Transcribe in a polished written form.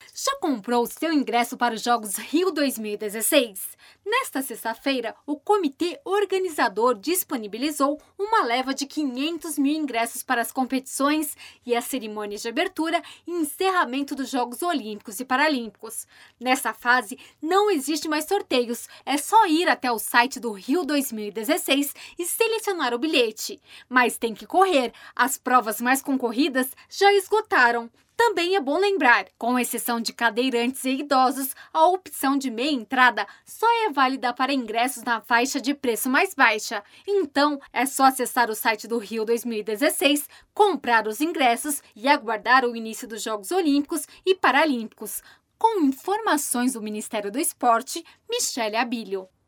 Já comprou seu ingresso para os Jogos Rio 2016? Nesta sexta-feira, o comitê organizador disponibilizou uma leva de 500 mil ingressos para as competições e as cerimônias de abertura e encerramento dos Jogos Olímpicos e Paralímpicos. Nessa fase, não existe mais sorteios, é só ir até o site do Rio 2016 e selecionar o bilhete. Mas tem que correr, as provas mais concorridas já esgotaram. Também é bom lembrar, com exceção de cadeirantes e idosos, a opção de meia entrada só é válida para ingressos na faixa de preço mais baixa. Então, é só acessar o site do Rio 2016, comprar os ingressos e aguardar o início dos Jogos Olímpicos e Paralímpicos. Com informações do Ministério do Esporte, Michele Abílio.